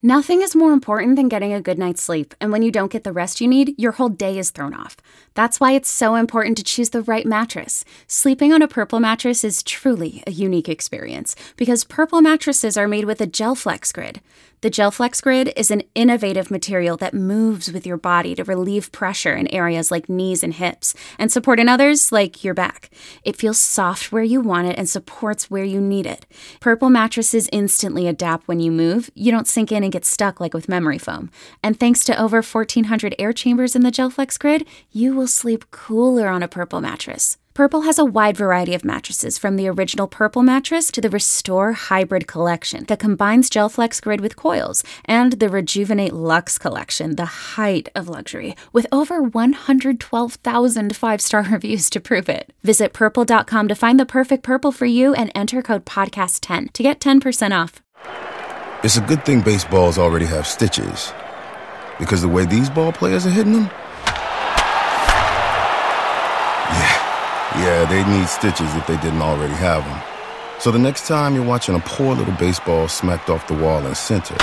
Nothing is more important than getting a good night's sleep, and when you don't get the rest you need, your whole day is thrown off. That's why it's so important to choose the right mattress. Sleeping on a Purple mattress is truly a unique experience, because Purple mattresses are made with a GelFlex Grid. The GelFlex Grid is an innovative material that moves with your body to relieve pressure in areas like knees and hips, and support in others like your back. It feels soft where you want it and supports where you need it. Purple mattresses instantly adapt when you move. You don't sink in and get stuck like with memory foam. And thanks to over 1,400 air chambers in the GelFlex Grid, you will sleep cooler on a Purple mattress. Purple has a wide variety of mattresses, from the original Purple mattress to the Restore Hybrid collection that combines GelFlex Grid with coils, and the Rejuvenate Luxe collection, the height of luxury, with over 112,000 five-star reviews to prove it. Visit Purple.com to find the perfect Purple for you and enter code PODCAST10 to get 10% off. It's a good thing baseballs already have stitches, because the way these ball players are hitting them, yeah, they need stitches if they didn't already have them. So the next time you're watching a poor little baseball smacked off the wall in center,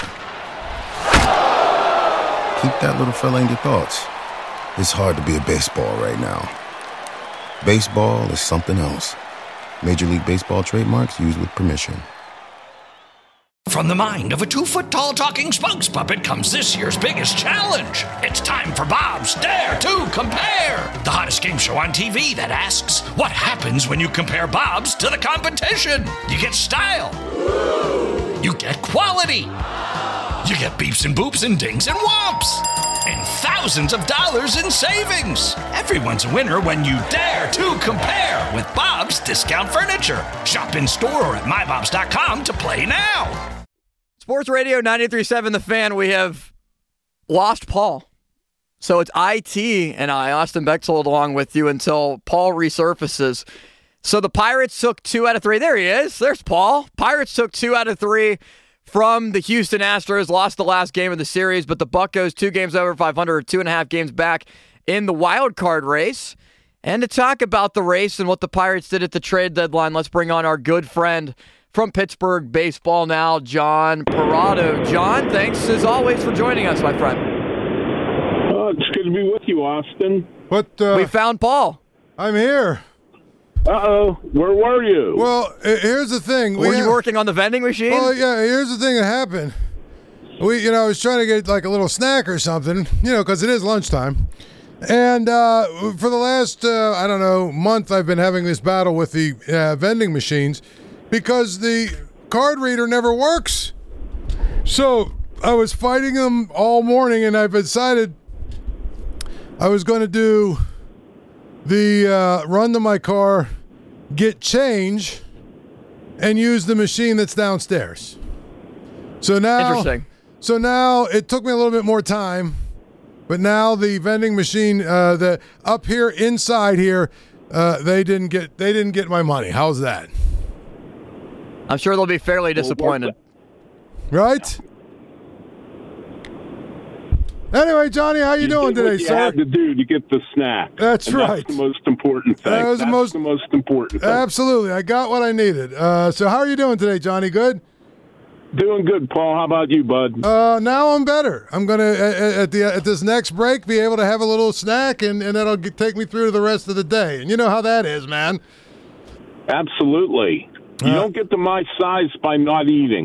keep that little fella in your thoughts. It's hard to be a baseball right now. Baseball is something else. Major League Baseball trademarks used with permission. From the mind of a 2-foot-tall talking spokes puppet comes this year's biggest challenge. It's time for Bob's Dare to Compare, the hottest game show on TV that asks, what happens when you compare Bob's to the competition? You get style. You get quality. You get beeps and boops and dings and whomps. And thousands of dollars in savings. Everyone's a winner when you dare to compare with Bob's Discount Furniture. Shop in store or at mybobs.com to play now. Sports Radio 93.7 The Fan, we have lost Paul. So it's IT and I, Austin Bechtold, along with you until Paul resurfaces. So the Pirates took 2 out of 3. There he is. There's Paul. Pirates took 2 out of 3 from the Houston Astros, lost the last game of the series, but the Buck goes 2 games over 500, 2.5 games back in the wild card race. And to talk about the race and what the Pirates did at the trade deadline, let's bring on our good friend from Pittsburgh Baseball Now, John Parado. John, thanks as always for joining us, my friend. It's good to be with you, Austin. We found Paul. I'm here. Uh-oh. Where were you? Well, here's the thing. Were you working on the vending machine? Well, yeah, here's the thing that happened. I was trying to get like a little snack or something, because it is lunchtime. And for the last, month, I've been having this battle with the vending machines because the card reader never works. So I was fighting them all morning, and I've decided I was going to do the run to my car, get change, and use the machine that's downstairs. So now it took me a little bit more time, but now the vending machine, the up here inside here, they didn't get my money. How's that? I'm sure they'll be fairly disappointed. Right? Anyway, Johnny, how you doing today, sir? You had to do to get the snack. That's right. That's the most important thing. That's the most important thing. Absolutely. I got what I needed. So how are you doing today, Johnny? Good? Doing good, Paul. How about you, bud? Now I'm better. I'm going to, at this next break, be able to have a little snack, and that'll take me through to the rest of the day. And you know how that is, man. Absolutely. You don't get to my size by not eating.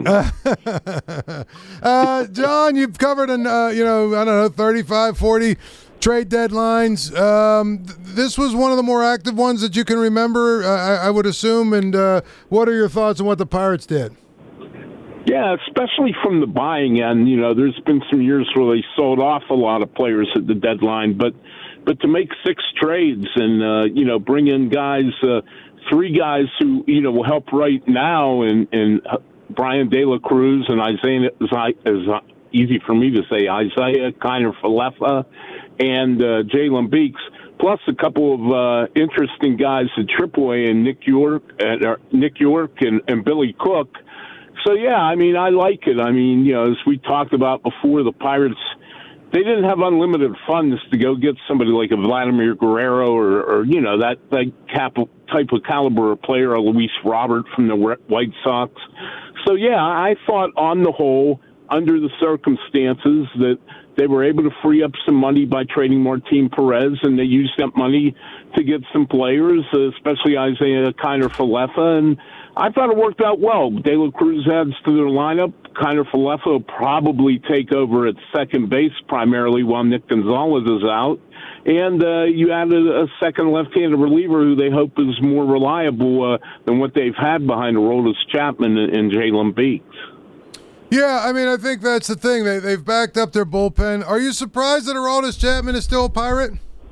John, you've covered, 35, 40 trade deadlines. This was one of the more active ones that you can remember, I would assume. And what are your thoughts on what the Pirates did? Yeah, especially from the buying end. There's been some years where they sold off a lot of players at the deadline, but to make 6 trades and bring in guys. 3 guys who, will help right now, and Brian De La Cruz and Isaiah, is easy for me to say, Isaiah Kiner-Falefa and Jalen Beeks, plus a couple of interesting guys at AAA and Nick York and Billy Cook. So, yeah, I like it. As we talked about before, the Pirates, they didn't have unlimited funds to go get somebody like a Vladimir Guerrero or that type of caliber of player, or Luis Robert from the White Sox. So, yeah, I thought on the whole under the circumstances that they were able to free up some money by trading Martin Perez, and they used that money to get some players, especially Isaiah Kiner-Falefa, and I thought it worked out well. De La Cruz adds to their lineup. Kiner-Falefa will probably take over at second base primarily while Nick Gonzalez is out. And you added a second left-handed reliever who they hope is more reliable than what they've had behind Aroldis Chapman and Jalen Beeks. Yeah, I mean, I think that's the thing. They've backed up their bullpen. Are you surprised that Aroldis Chapman is still a Pirate?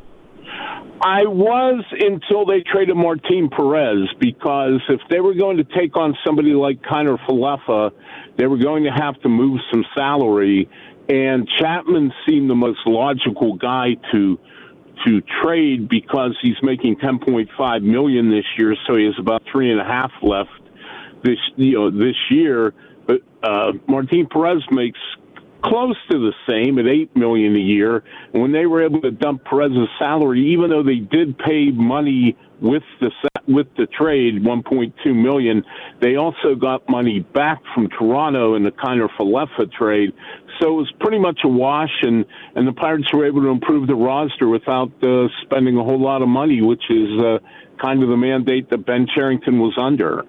I was until they traded Martin Perez, because if they were going to take on somebody like Kiner-Falefa, they were going to have to move some salary, and Chapman seemed the most logical guy to trade because he's making $10.5 million this year, so he has about $3.5 left this year. But Martin Perez makes close to the same at $8 million a year. And when they were able to dump Perez's salary, even though they did pay money with the trade, $1.2 million, they also got money back from Toronto in the Kiner-Falefa trade. So it was pretty much a wash, and the Pirates were able to improve the roster without spending a whole lot of money, which is kind of the mandate that Ben Cherington was under.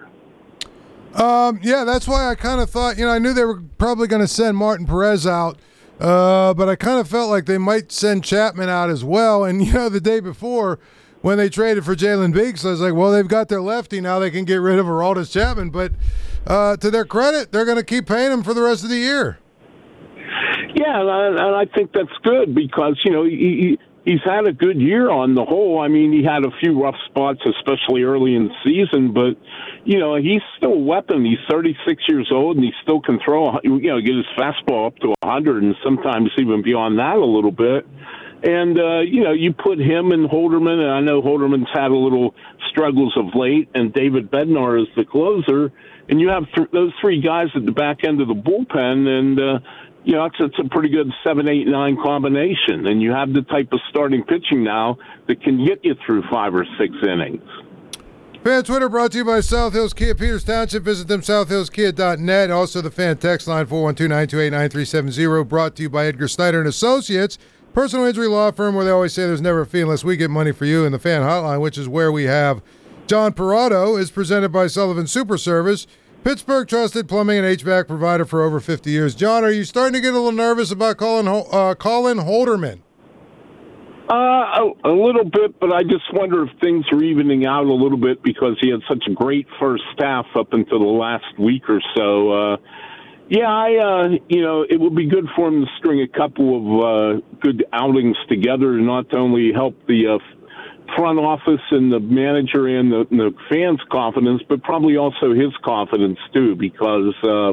Yeah, that's why I kind of thought, I knew they were probably going to send Martin Perez out, but I kind of felt like they might send Chapman out as well. And, the day before when they traded for Jalen Beeks, I was like, well, they've got their lefty. Now they can get rid of Aroldis Chapman. But to their credit, they're going to keep paying him for the rest of the year. Yeah, and I think that's good because, he's had a good year on the whole. I mean, he had a few rough spots, especially early in the season, but, he's still a weapon. He's 36 years old, and he still can throw, get his fastball up to 100 and sometimes even beyond that a little bit. And, you put him and Holderman, and I know Holderman's had a little struggles of late, and David Bednar is the closer, and you have those three guys at the back end of the bullpen, and, it's a pretty good 7, 8, 9 combination, and you have the type of starting pitching now that can get you through 5 or 6 innings. Fan Twitter brought to you by South Hills Kia, Peters Township. Visit them, southhillskia.net. Also, the fan text line, 412-928-9370, brought to you by Edgar Snyder & Associates, personal injury law firm where they always say there's never a fee unless we get money for you. And the fan hotline, which is where we have John Parado, is presented by Sullivan Super Service, Pittsburgh trusted plumbing and HVAC provider for over 50 years. John, are you starting to get a little nervous about Colin Holderman? A little bit, but I just wonder if things are evening out a little bit because he had such a great first half up until the last week or so. It would be good for him to string a couple of good outings together to not only help the front office and the manager and the fans' confidence, but probably also his confidence too, because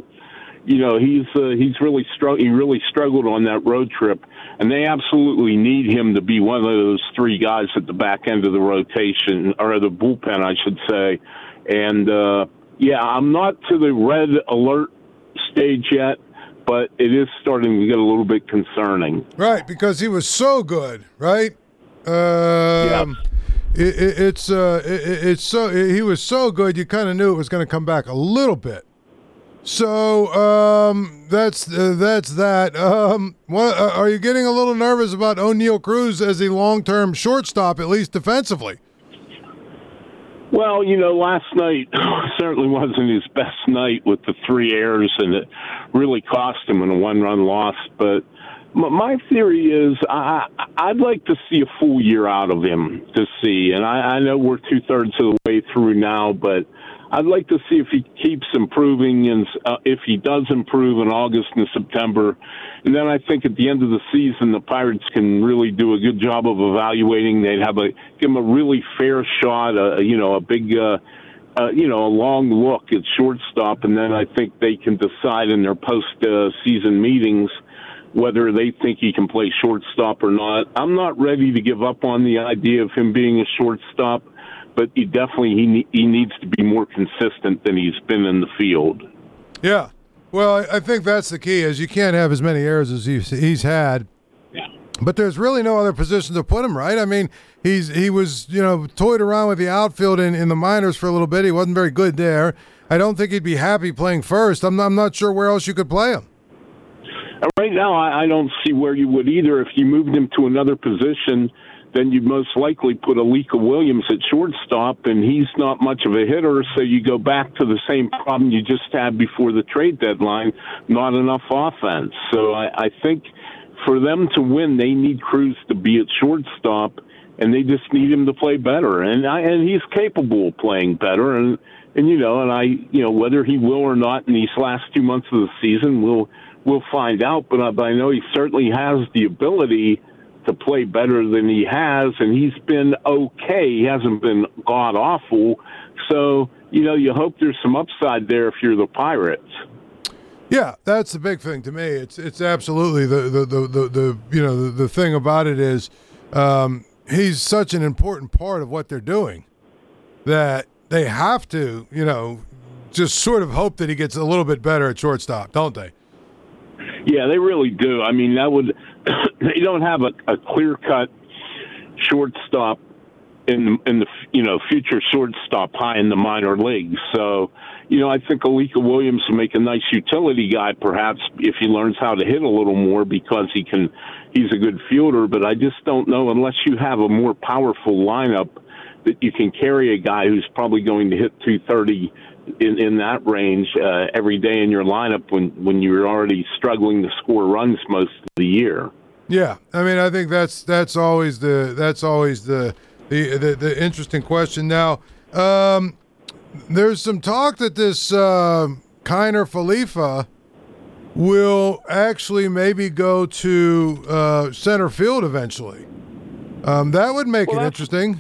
he's really he really struggled on that road trip, and they absolutely need him to be one of those three guys at the back end of the rotation or the bullpen, I should say. And I'm not to the red alert stage yet, but it is starting to get a little bit concerning. Right, because he was so good, right? He was so good you kind of knew it was going to come back a little bit. So that's that. Are you getting a little nervous about O'Neal Cruz as a long-term shortstop, at least defensively? Well, last night certainly wasn't his best night with the 3 errors, and it really cost him in a 1-run loss. But my theory is I'd like to see a full year out of him to see. And I know we're 2/3 of the way through now, but I'd like to see if he keeps improving and if he does improve in August and September. And then I think at the end of the season, the Pirates can really do a good job of evaluating. They'd give him a really fair shot, a long look at shortstop. And then I think they can decide in their post-season meetings whether they think he can play shortstop or not. I'm not ready to give up on the idea of him being a shortstop, but he needs to be more consistent than he's been in the field. Yeah. Well, I think that's the key, is you can't have as many errors as he's had. Yeah. But there's really no other position to put him, right? I mean, he was, toyed around with the outfield in the minors for a little bit. He wasn't very good there. I don't think he'd be happy playing first. I'm not sure where else you could play him. Right now, I don't see where you would either. If you moved him to another position, then you'd most likely put Alika Williams at shortstop, and he's not much of a hitter, so you go back to the same problem you just had before the trade deadline, not enough offense. So I think for them to win, they need Cruz to be at shortstop, and they just need him to play better. And he's capable of playing better, and whether he will or not in these last 2 months of the season, we'll find out. But I know he certainly has the ability to play better than he has, and he's been okay. He hasn't been god-awful. So, you hope there's some upside there if you're the Pirates. Yeah, that's the big thing to me. It's absolutely the thing about it is he's such an important part of what they're doing that they have to, just sort of hope that he gets a little bit better at shortstop, don't they? Yeah, they really do. I mean, they don't have a clear-cut shortstop in the future shortstop high in the minor leagues. So, I think Alika Williams will make a nice utility guy, perhaps, if he learns how to hit a little more, because he's a good fielder. But I just don't know, unless you have a more powerful lineup, that you can carry a guy who's probably going to hit 230 in that range every day in your lineup when you're already struggling to score runs most of the year. Yeah, I mean, I think that's always the interesting question. Now, there's some talk that this Kiner Falefa will actually maybe go to center field eventually. That would make it interesting.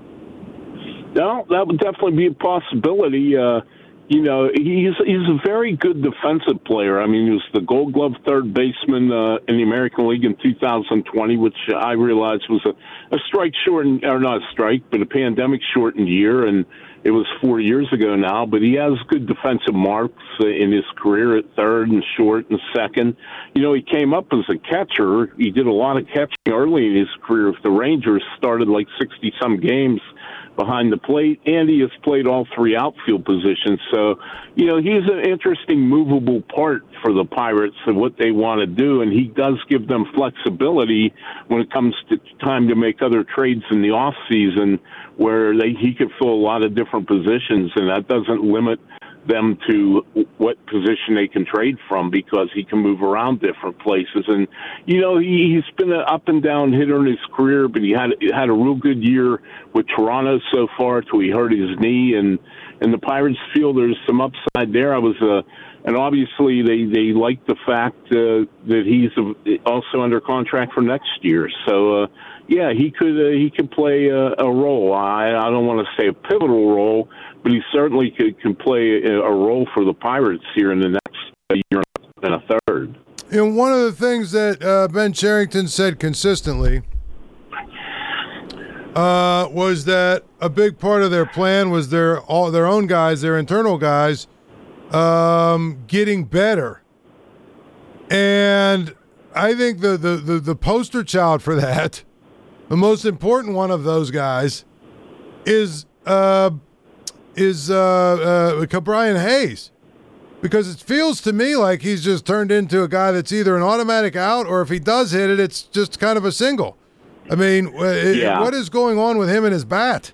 No, that would definitely be a possibility. He's a very good defensive player. I mean, he was the Gold Glove third baseman in the American League in 2020, which I realized was a pandemic-shortened year, and it was 4 years ago now. But he has good defensive marks in his career at third and short and second. He came up as a catcher. He did a lot of catching early in his career with the Rangers, started like 60-some games behind the plate, and he has played all three outfield positions. So, he's an interesting movable part for the Pirates of what they want to do, and he does give them flexibility when it comes to time to make other trades in the off season, where he could fill a lot of different positions, and that doesn't limit them to what position they can trade from, because he can move around different places. And, he's been an up and down hitter in his career, but he had a real good year with Toronto so far till he hurt his knee. And the Pirates feel there's some upside there. And obviously they like the fact that he's also under contract for next year. So, he could play a role. I don't want to say a pivotal role, but he certainly can play a role for the Pirates here in the next year and a third. And one of the things that Ben Cherington said consistently was that a big part of their plan was their own guys, their internal guys, getting better. And I think the poster child for that, the most important one of those guys, is Brian Hayes, because it feels to me like he's just turned into a guy that's either an automatic out, or if he does hit it, it's just kind of a single. I mean, what is going on with him and his bat?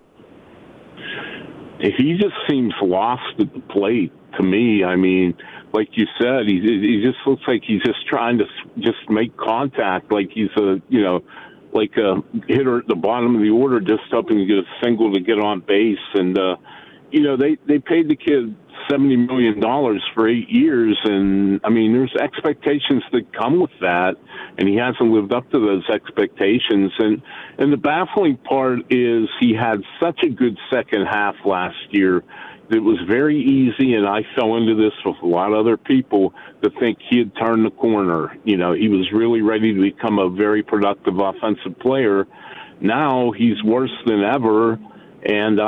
He just seems lost at the plate to me. I mean, like you said, he just looks like he's just trying to just make contact, like he's like a hitter at the bottom of the order, just hoping to get a single to get on base. And they paid the kid $70 million for 8 years, and I mean, there's expectations that come with that, and he hasn't lived up to those expectations. And the baffling part is he had such a good second half last year that it was very easy, and I fell into this with a lot of other people, to think he had turned the corner. He was really ready to become a very productive offensive player. Now he's worse than ever, and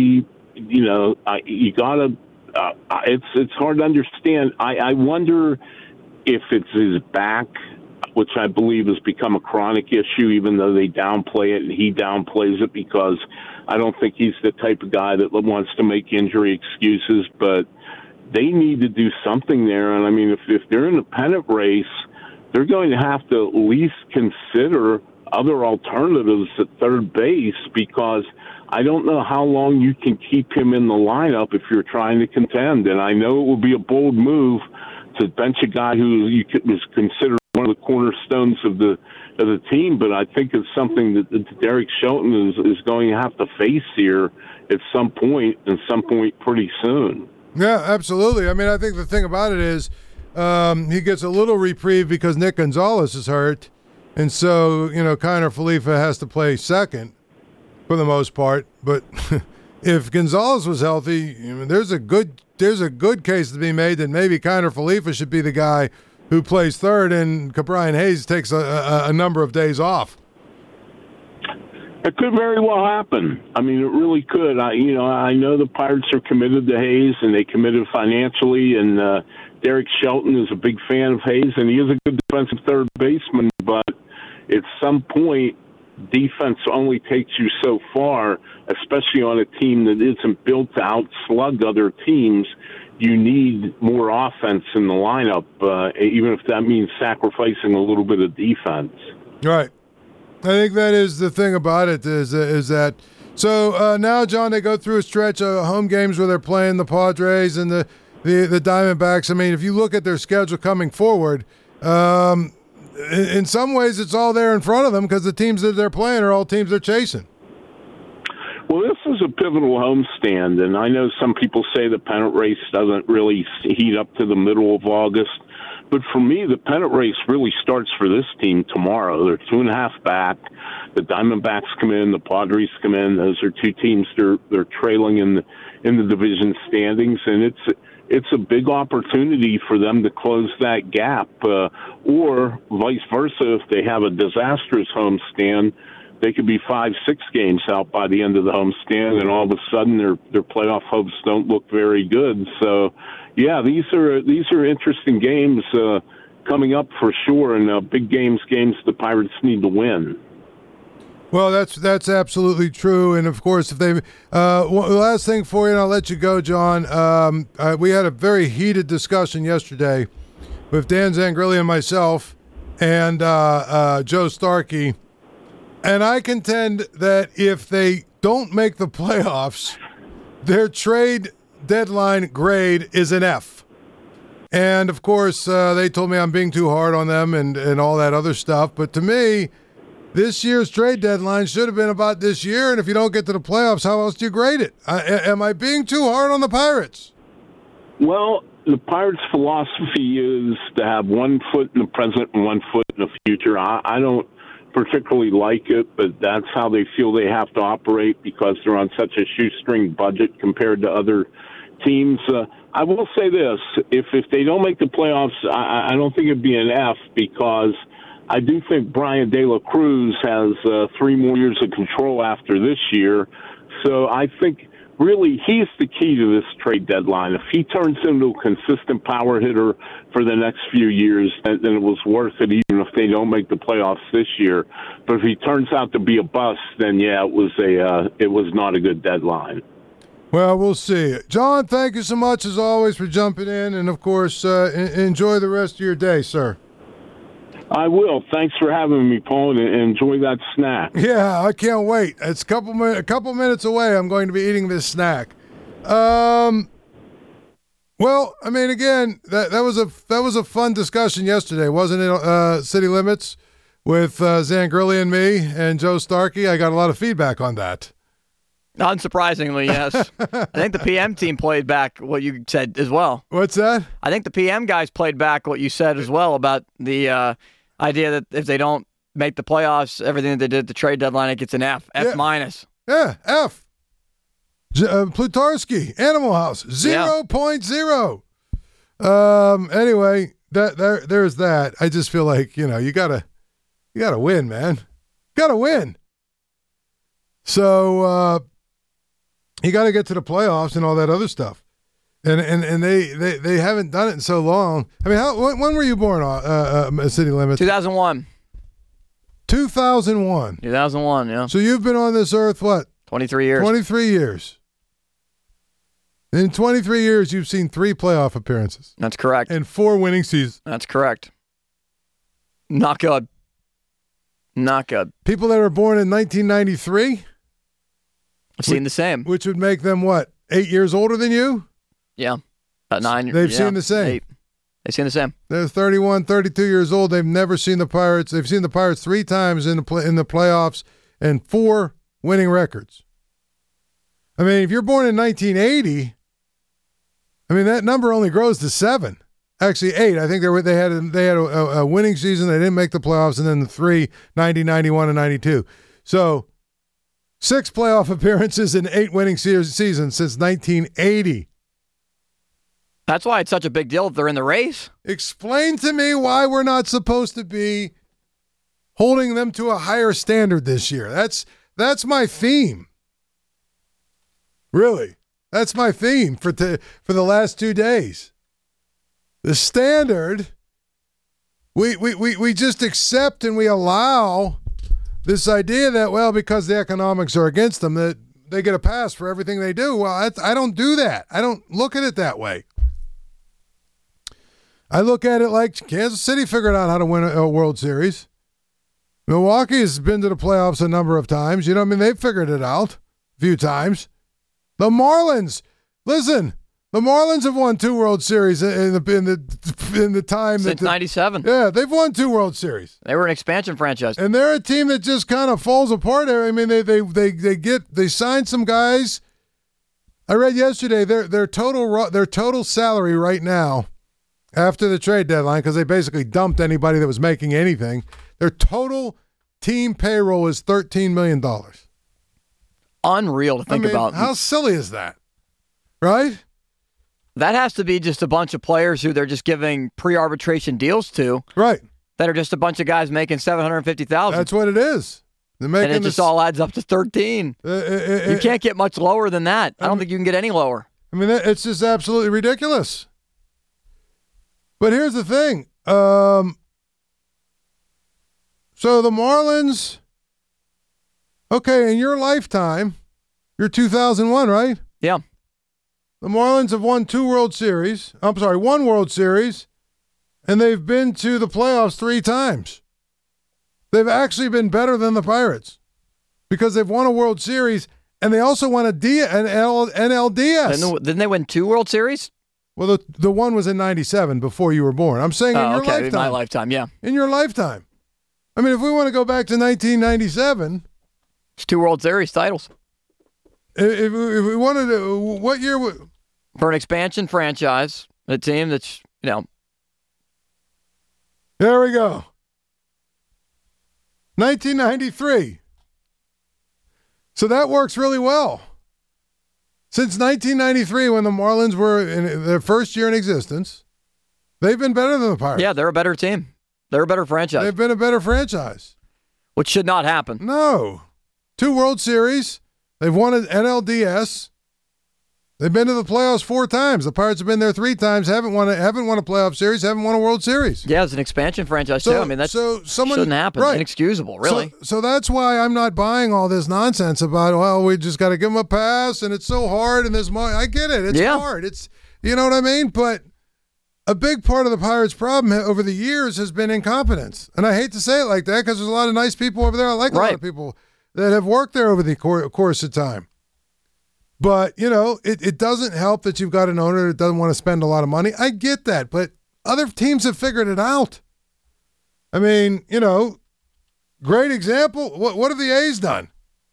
it's hard to understand. I wonder if it's his back, which I believe has become a chronic issue, even though they downplay it and he downplays it, because I don't think he's the type of guy that wants to make injury excuses. But they need to do something there. And I mean, if they're in a pennant race, they're going to have to at least consider other alternatives at third base, because I don't know how long you can keep him in the lineup if you're trying to contend. And I know it will be a bold move to bench a guy who was considered one of the cornerstones of the team, but I think it's something that Derek Shelton is going to have to face here at some point, pretty soon. Yeah, absolutely. I mean, I think the thing about it is he gets a little reprieve because Nick Gonzalez is hurt, and so, Kiner Falefa has to play second for the most part. But if Gonzalez was healthy, there's a good case to be made that maybe Kiner Falefa should be the guy who plays third, and Ke'Bryan Hayes takes a number of days off. It could very well happen. I mean, it really could. I know the Pirates are committed to Hayes, and they committed financially, and Derek Shelton is a big fan of Hayes, and he is a good defensive third baseman, but at some point, defense only takes you so far, especially on a team that isn't built to outslug other teams. You need more offense in the lineup, even if that means sacrificing a little bit of defense. Right. I think that is the thing about it is that. So now, John, they go through a stretch of home games where they're playing the Padres and the Diamondbacks. I mean, if you look at their schedule coming forward, in some ways it's all there in front of them because the teams that they're playing are all teams they're chasing. Well, this is a pivotal homestand, and I know some people say the pennant race doesn't really heat up to the middle of August, but for me, the pennant race really starts for this team tomorrow. They're 2.5 back. The Diamondbacks come in, the Padres come in. Those are two teams they're trailing in the division standings, and it's a big opportunity for them to close that gap, or vice versa. If they have a disastrous homestand, they could be 5-6 games out by the end of the homestand, and all of a sudden their playoff hopes don't look very good. So, yeah, these are interesting games coming up for sure, and big games the Pirates need to win. Well, that's absolutely true, and of course, if they last thing for you, and I'll let you go, John. We had a very heated discussion yesterday with Dan Zangrilli and myself, and Joe Starkey. And I contend that if they don't make the playoffs, their trade deadline grade is an F. And, of course, they told me I'm being too hard on them and all that other stuff. But to me, this year's trade deadline should have been about this year. And if you don't get to the playoffs, how else do you grade it? Am I being too hard on the Pirates? Well, the Pirates' philosophy is to have one foot in the present and one foot in the future. I don't particularly like it, but that's how they feel they have to operate because they're on such a shoestring budget compared to other teams. I will say this, if they don't make the playoffs, I don't think it'd be an F, because I do think Brian De La Cruz has 3 more years of control after this year. So I think really he's the key to this trade deadline. If he turns into a consistent power hitter for the next few years, then it was worth it, even if they don't make the playoffs this year. But if he turns out to be a bust, then yeah, it was not a good deadline. Well, we'll see. John, thank you so much as always for jumping in, and of course, enjoy the rest of your day, sir. I will. Thanks for having me, Paul, and enjoy that snack. Yeah, I can't wait. It's a couple minutes away. I'm going to be eating this snack. Well, I mean, again, that was a fun discussion yesterday, wasn't it? City Limits with Zangrilli and me and Joe Starkey. I got a lot of feedback on that. Unsurprisingly, yes. I think the PM team played back what you said as well. What's that? I think the PM guys played back what you said as well about the idea that if they don't make the playoffs, everything that they did at the trade deadline, it gets an F minus. Yeah, F. Plutarski, Animal House, 0.0. Anyway, there's that. I just feel like, you gotta win, man. Gotta win. So you got to get to the playoffs and all that other stuff, and they haven't done it in so long. I mean, when were you born? City Limits. 2001. 2001. 2001. Yeah. So you've been on this earth what? 23 years. 23 years. In 23 years, you've seen 3 playoff appearances. That's correct. And 4 winning seasons. That's correct. Not good. Not good. People that were born in 1993, I've seen the same. which would make them what, 8 years older than you? Yeah. 9. They've seen the same. 8. They've seen the same. They're 31, 32 years old. They've never seen the Pirates. They've seen the Pirates 3 times in the playoffs and 4 winning records. I mean, if you're born in 1980, I mean that number only grows to 7. Actually, 8. I think they had a winning season. They didn't make the playoffs, and then the 3, 90, 91, and 92. So 6 playoff appearances and 8 winning seasons since 1980. That's why it's such a big deal if they're in the race. Explain to me why we're not supposed to be holding them to a higher standard this year. That's my theme. Really, that's my theme for the last 2 days. The standard, we just accept and we allow this idea that, well, because the economics are against them, that they get a pass for everything they do. Well, I don't do that. I don't look at it that way. I look at it like Kansas City figured out how to win a World Series. Milwaukee has been to the playoffs a number of times. You know what I mean? They've figured it out a few times. The Marlins, listen, the Marlins have won 2 World Series in the time since '97. Yeah, they've won 2 World Series. They were an expansion franchise, and they're a team that just kind of falls apart. I mean, they signed some guys. I read yesterday their total salary right now, after the trade deadline, because they basically dumped anybody that was making anything. Their total team payroll is $13 million. Unreal to think about. How silly is that? Right? That has to be just a bunch of players who they're just giving pre-arbitration deals to. Right. That are just a bunch of guys making $750,000. That's what it is. They're making and it just all adds up to 13. You can't get much lower than that. I don't think you can get any lower. I mean, it's just absolutely ridiculous. But here's the thing. So the Marlins, okay, in your lifetime, you're 2001, right? Yeah. The Marlins have won 1 World Series, and they've been to the playoffs 3 times. They've actually been better than the Pirates because they've won a World Series, and they also won an NLDS. Didn't they win 2 World Series? Well, the one was in 97 before you were born. I'm saying in your lifetime. In my lifetime, yeah. In your lifetime. I mean, if we want to go back to 1997. It's 2 World Series titles. If we wanted to, what year? For an expansion franchise, a team that's, There we go. 1993. So that works really well. Since 1993, when the Marlins were in their first year in existence, they've been better than the Pirates. Yeah, they're a better team. They're a better franchise. They've been a better franchise. Which should not happen. No. 2 World Series. They've won an NLDS. They've been to the playoffs 4 times. The Pirates have been there 3 times, haven't won a playoff series, haven't won a World Series. Yeah, it's an expansion franchise, too. I mean, that shouldn't happen. Right. Inexcusable, really. So that's why I'm not buying all this nonsense about, well, we just got to give them a pass, and it's so hard, and there's money. I get it. It's hard. You know what I mean? But a big part of the Pirates' problem over the years has been incompetence. And I hate to say it like that because there's a lot of nice people over there. I like a lot of people that have worked there over the course of time. But, it doesn't help that you've got an owner that doesn't want to spend a lot of money. I get that, but other teams have figured it out. I mean, great example. What have the A's done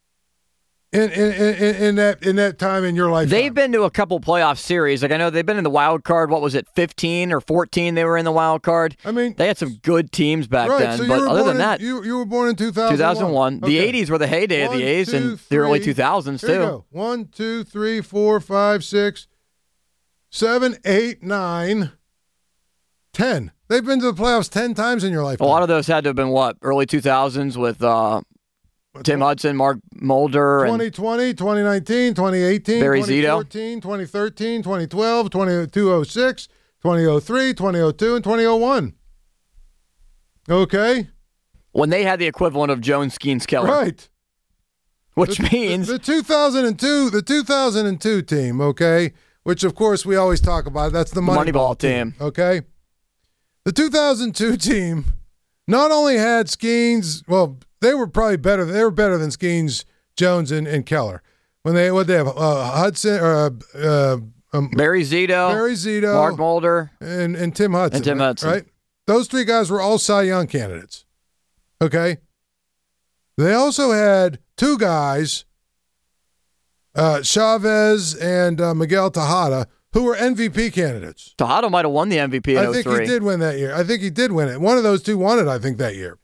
in that time in your lifetime? They've been to a couple playoff series. Like I know they've been in the wild card. What was it, 15 or 14? They were in the wild card. I mean, they had some good teams back then. So but other than that, you were born in 2001. 2001. Okay. The 80s were the heyday of the A's, and the early 2000s too. Go. 1, 2, 3, 4, 5, 6, 7, 8, 9, 10. They've been to the playoffs 10 times in your lifetime. A lot of those had to have been what, early 2000s with Tim Hudson, Mark Mulder. 2020, 2019, 2018, Barry 2014, 2013, 2012, 2006, 2003, 2002, and 2001. Okay? When they had the equivalent of Jones, Skeens, Keller. Right. Which means... The 2002 team, okay, which, of course, we always talk about. That's the Moneyball team. Okay? The 2002 team not only had Skeens, well, they were probably better. They were better than Skeens, Jones, and Keller. What they have? Hudson or Barry Zito, Mark Mulder, and Tim Hudson. Right? Those three guys were all Cy Young candidates. Okay? They also had two guys, Chavez and Miguel Tejada, who were MVP candidates. Tejada might have won the MVP in 03. I think he did win that year. I think he did win it. One of those two won it, I think, that year.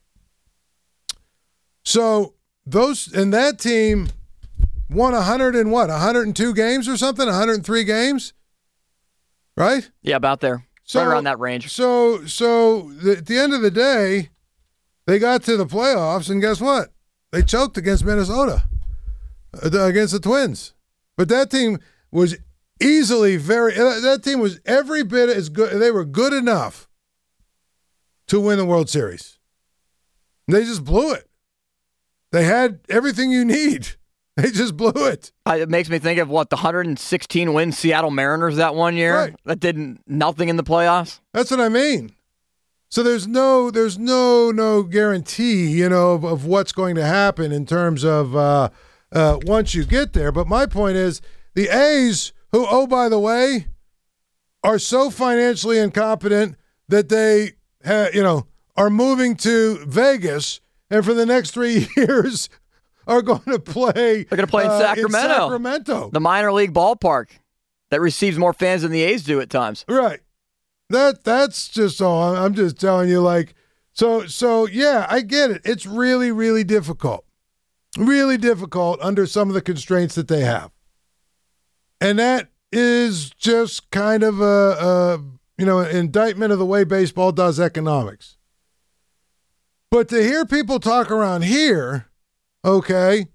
So that team won 102 games or something, 103 games, right? Yeah, about there. Right around that range. So at the end of the day, they got to the playoffs, and guess what? They choked against Minnesota, against the Twins. But that team was easily that team was every bit as good. They were good enough to win the World Series. They just blew it. They had everything you need. They just blew it. It makes me think of the 116-win Seattle Mariners that one year. Right. That did nothing in the playoffs. That's what I mean. So there's no guarantee, of what's going to happen in terms of once you get there. But my point is, the A's, who, oh, by the way, are so financially incompetent that they, are moving to Vegas, and for the next 3 years are going to play. They're going to play in Sacramento. The minor league ballpark that receives more fans than the A's do at times. Right. That's just all. I'm just telling you, so yeah, I get it. It's really, really difficult. Really difficult under some of the constraints that they have. And that is just kind of an indictment of the way baseball does economics. But to hear people talk around here, okay,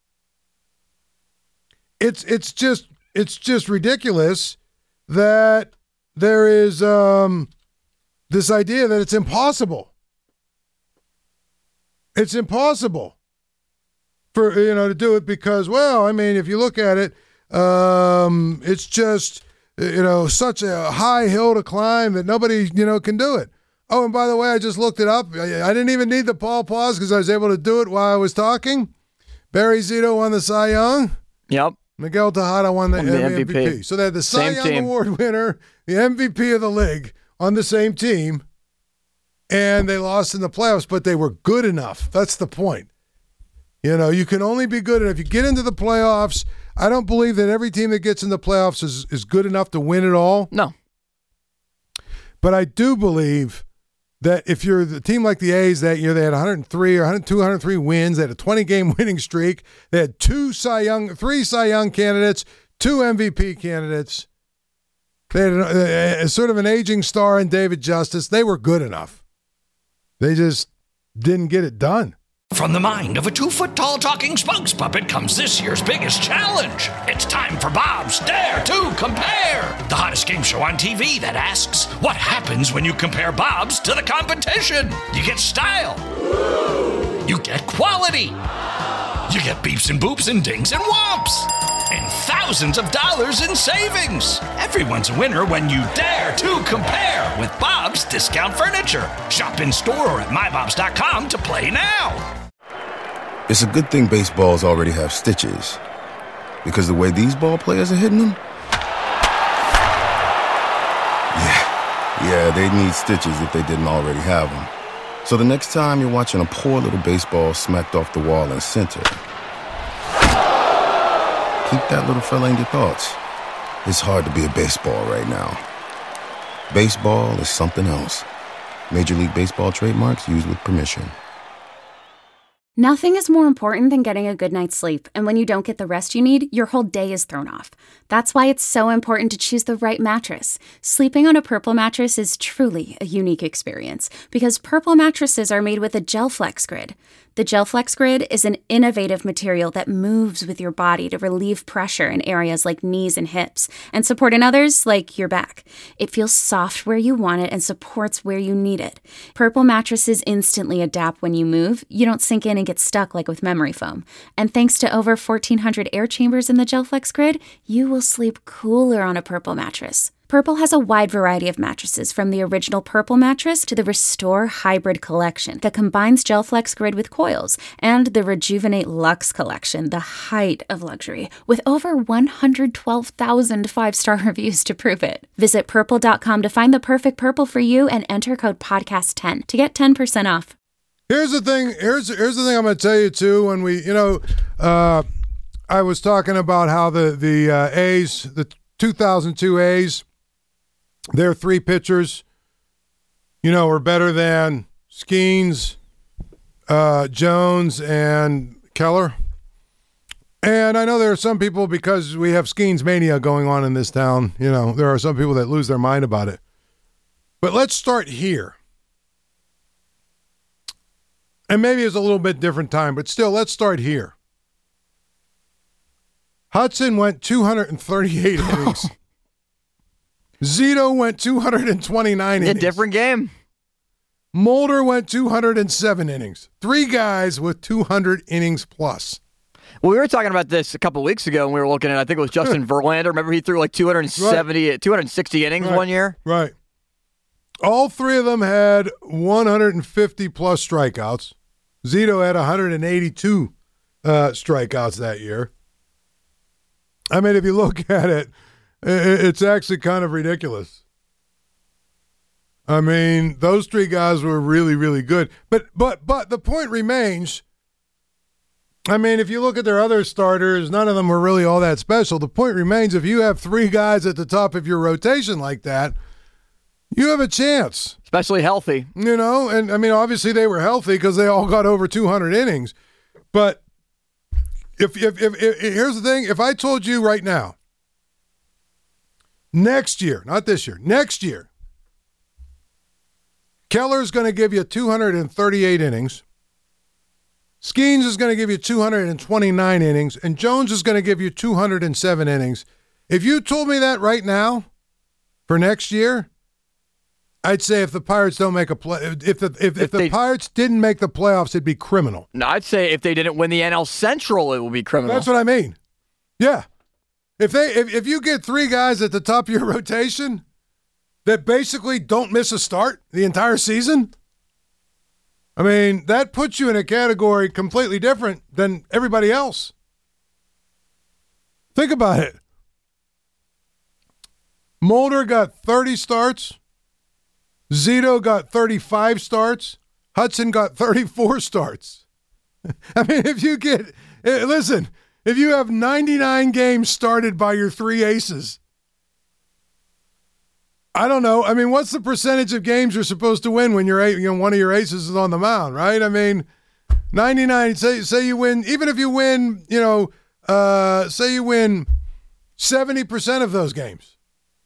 it's just ridiculous that there is this idea that it's impossible. It's impossible for to do it because, well, I mean, if you look at it, it's just such a high hill to climb that nobody can do it. Oh, and by the way, I just looked it up. I didn't even need the Paul pause because I was able to do it while I was talking. Barry Zito won the Cy Young. Yep. Miguel Tejada won the MVP. So they had the Cy Young Award winner, the MVP of the league on the same team, and they lost in the playoffs, but they were good enough. That's the point. You can only be good enough. You get into the playoffs. I don't believe that every team that gets in the playoffs is good enough to win it all. No. But I do believe that if you're the team like the A's that year, they had 103 or 103 wins. They had a 20-game winning streak. They had three Cy Young candidates, 2 MVP candidates. They had a sort of an aging star in David Justice. They were good enough. They just didn't get it done. From the mind of a 2-foot-tall talking spokes puppet comes this year's biggest challenge. It's time for Bob's Dare to Compare, the hottest game show on TV that asks, what happens when you compare Bob's to the competition? You get style. You get quality. You get beeps and boops and dings and whomps. And thousands of dollars in savings. Everyone's a winner when you dare to compare with Bob's Discount Furniture. Shop in store or at mybobs.com to play now. It's a good thing baseballs already have stitches, because the way these ball players are hitting them, yeah, they'd need stitches if they didn't already have them. So the next time you're watching a poor little baseball smacked off the wall in center, keep that little fella in your thoughts. It's hard to be a baseball right now. Baseball is something else. Major League Baseball trademarks used with permission. Nothing is more important than getting a good night's sleep, and when you don't get the rest you need, your whole day is thrown off. That's why it's so important to choose the right mattress. Sleeping on a Purple mattress is truly a unique experience, because Purple mattresses are made with a GelFlex Grid. The GelFlex Grid is an innovative material that moves with your body to relieve pressure in areas like knees and hips, and support in others like your back. It feels soft where you want it and supports where you need it. Purple mattresses instantly adapt when you move. You don't sink in and get stuck like with memory foam. And thanks to over 1,400 air chambers in the GelFlex Grid, you will sleep cooler on a Purple mattress. Purple has a wide variety of mattresses, from the original Purple mattress to the Restore Hybrid collection that combines GelFlex Grid with coils, and the Rejuvenate Luxe collection, the height of luxury, with over 112,000 five-star reviews to prove it. Visit Purple.com to find the perfect Purple for you and enter code podcast10 to get 10% off. Here's the thing. Here's the thing I'm going to tell you too. When we, I was talking about how the A's, the 2002 A's, their three pitchers, were better than Skeens, Jones, and Keller. And I know there are some people, because we have Skeens mania going on in this town, there are some people that lose their mind about it. But let's start here. And maybe it's a little bit different time, but still, let's start here. Hudson went 238 innings. Zito went 229 innings. A different game. Mulder went 207 innings. Three guys with 200 innings plus. Well, we were talking about this a couple of weeks ago, and we were looking at, I think it was Justin Verlander. Remember, he threw like 260 innings one year? Right. All three of them had 150 plus strikeouts. Zito had 182 strikeouts that year. I mean, if you look at it, it's actually kind of ridiculous. I mean, those three guys were really, really good. But the point remains, I mean, if you look at their other starters, none of them were really all that special. The point remains, if you have three guys at the top of your rotation like that, you have a chance. Especially healthy. And I mean, obviously they were healthy because they all got over 200 innings. But if here's the thing, if I told you right now, next year, not this year, next year, Keller's going to give you 238 innings. Skeens is going to give you 229 innings, and Jones is going to give you 207 innings. If you told me that right now for next year, I'd say if the Pirates don't make a play, if the Pirates didn't make the playoffs, it'd be criminal. No, I'd say if they didn't win the NL Central, it would be criminal. That's what I mean. Yeah, if you get three guys at the top of your rotation that basically don't miss a start the entire season, I mean, that puts you in a category completely different than everybody else. Think about it. Mulder got 30 starts. Zito got 35 starts. Hudson got 34 starts. I mean, if you have 99 games started by your three aces, I don't know. I mean, what's the percentage of games you're supposed to win when one of your aces is on the mound, right? I mean, 99. Say you win, even if you win, say you win 70% of those games.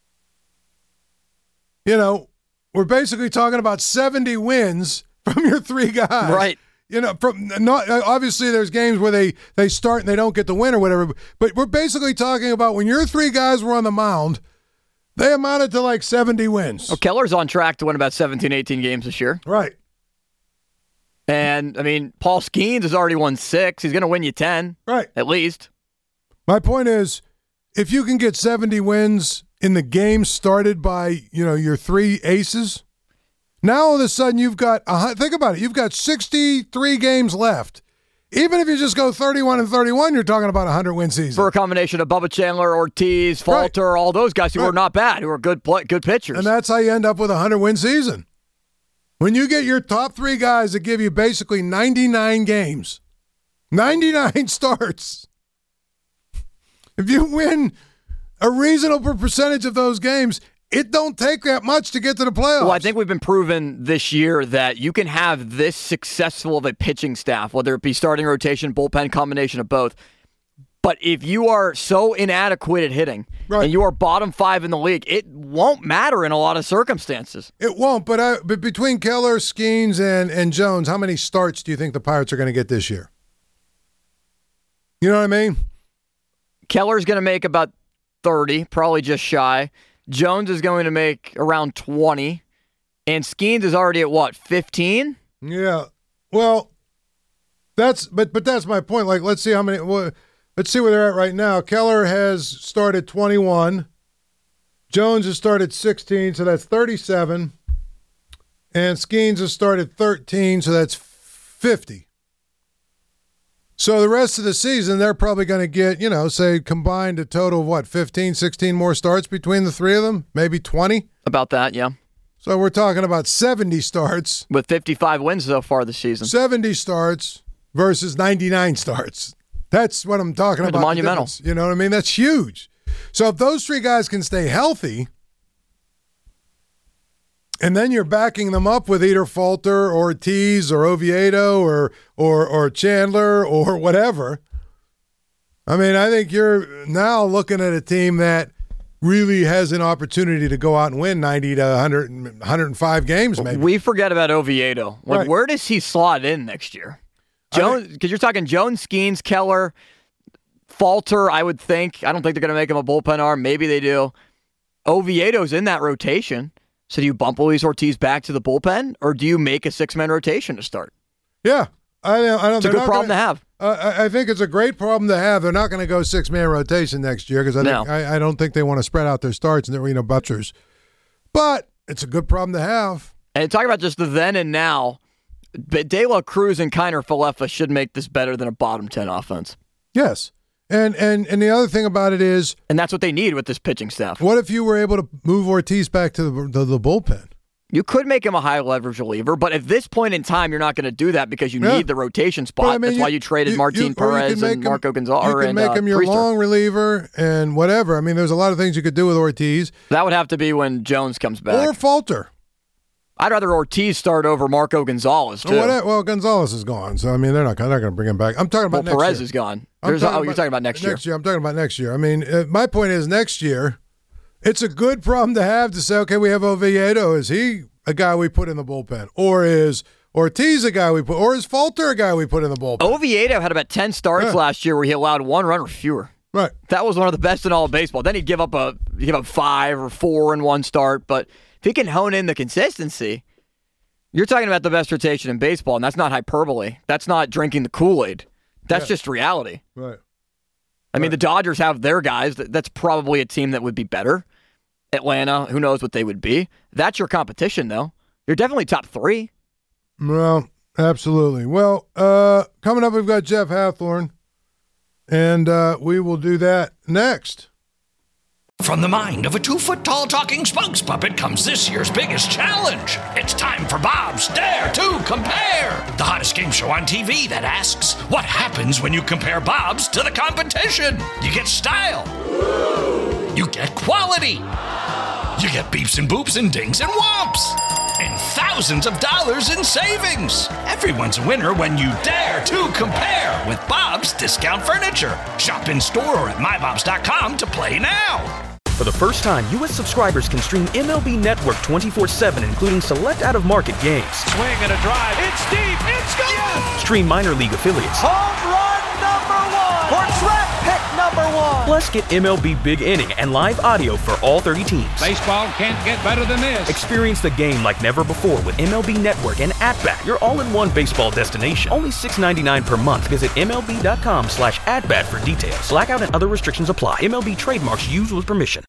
We're basically talking about 70 wins from your three guys. Right. Obviously there's games where they start and they don't get the win or whatever, but we're basically talking about when your three guys were on the mound, they amounted to like 70 wins. Well, Keller's on track to win about 17, 18 games this year. Right. And, I memean, Paul Skeens has already won 6. He's going to win you 10. Right. At least. My point is, if you can get 70 wins in the game started by, your three aces, now all of a sudden you've got, think about it, you've got 63 games left. Even if you just go 31-31, you're talking about a 100-win season. For a combination of Bubba Chandler, Ortiz, Falter, all those guys who are not bad, who are good pitchers. And that's how you end up with a 100-win season. When you get your top three guys that give you basically 99 games, 99 starts, if you win a reasonable percentage of those games, it don't take that much to get to the playoffs. Well, I think we've been proven this year that you can have this successful of a pitching staff, whether it be starting rotation, bullpen, combination of both. But if you are so inadequate at hitting and you are bottom 5 in the league, it won't matter in a lot of circumstances. It won't, but between Keller, Skeens, and Jones, how many starts do you think the Pirates are going to get this year? You know what I mean? Keller's going to make about 30, probably just shy. Jones is going to make around 20. And Skeens is already at what, 15? Yeah. Well, that's my point. Like, let's see how many. Let's see where they're at right now. Keller has started 21. Jones has started 16, so that's 37. And Skeens has started 13, so that's 50. So the rest of the season, they're probably going to get, say combined a total of 15, 16 more starts between the three of them? Maybe 20? About that, yeah. So we're talking about 70 starts. With 55 wins so far this season. 70 starts versus 99 starts. That's what I'm talking about. Monumental. You know what I mean? That's huge. So if those three guys can stay healthy, and then you're backing them up with either Falter or Ortiz or Oviedo or Chandler or whatever, I mean, I think you're now looking at a team that really has an opportunity to go out and win 90 to 100, 105 games maybe. We forget about Oviedo. Right. Where does he slot in next year? Jones, because you're talking Jones, Skeens, Keller, Falter, I would think. I don't think they're going to make him a bullpen arm. Maybe they do. Oviedo's in that rotation. So do you bump Luis Ortiz back to the bullpen, or do you make a six-man rotation to start? Yeah. I don't. It's a good problem to have. I think it's a great problem to have. They're not going to go six-man rotation next year because I don't think they want to spread out their starts and butchers. But it's a good problem to have. And talking about just the then and now, De La Cruz and Kiner Falefa should make this better than a bottom 10 offense. Yes. And the other thing about it is... And that's what they need with this pitching staff. What if you were able to move Ortiz back to the bullpen? You could make him a high-leverage reliever, but at this point in time, you're not going to do that because you need the rotation spot. I mean, that's why you traded Martin Perez and Marco Gonzalez. You can make him your long reliever and whatever. I mean, there's a lot of things you could do with Ortiz. That would have to be when Jones comes back. Or Falter. I'd rather Ortiz start over Marco Gonzalez, too. Well, Gonzalez is gone, so I mean, they're not going to bring him back. I'm talking about next year. Perez is gone. You're talking about next year. Next year. I'm talking about next year. I mean, my point is next year, it's a good problem to have to say, okay, we have Oviedo. Is he a guy we put in the bullpen? Or is Ortiz a guy we put? Or is Falter a guy we put in the bullpen? Oviedo had about 10 starts last year where he allowed one run or fewer. Right. That was one of the best in all of baseball. Then he'd give up 5 or 4 in one start. But if he can hone in the consistency, you're talking about the best rotation in baseball, and that's not hyperbole. That's not drinking the Kool-Aid. That's just reality. Right. I mean, the Dodgers have their guys. That's probably a team that would be better. Atlanta, who knows what they would be. That's your competition, though. You're definitely top 3. Well, absolutely. Well, coming up, we've got Jeff Hathorn, and we will do that next. From the mind of a 2-foot-tall talking spokes puppet comes this year's biggest challenge. It's time for Bob's Dare to Compare, the hottest game show on TV that asks, what happens when you compare Bob's to the competition? You get style. You get quality. You get beeps and boops and dings and whomps. And thousands of dollars in savings. Everyone's a winner when you dare to compare with Bob's Discount Furniture. Shop in store or at mybobs.com to play now. For the first time, U.S. subscribers can stream MLB Network 24/7, including select out-of-market games. Swing and a drive. It's deep. It's gone. Yes. Stream minor league affiliates. Home run number 1. Or draft pick number 1. Plus, get MLB Big Inning and live audio for all 30 teams. Baseball can't get better than this. Experience the game like never before with MLB Network and At-Bat, your all-in-one baseball destination. Only $6.99 per month. Visit MLB.com/AtBat for details. Blackout and other restrictions apply. MLB trademarks used with permission.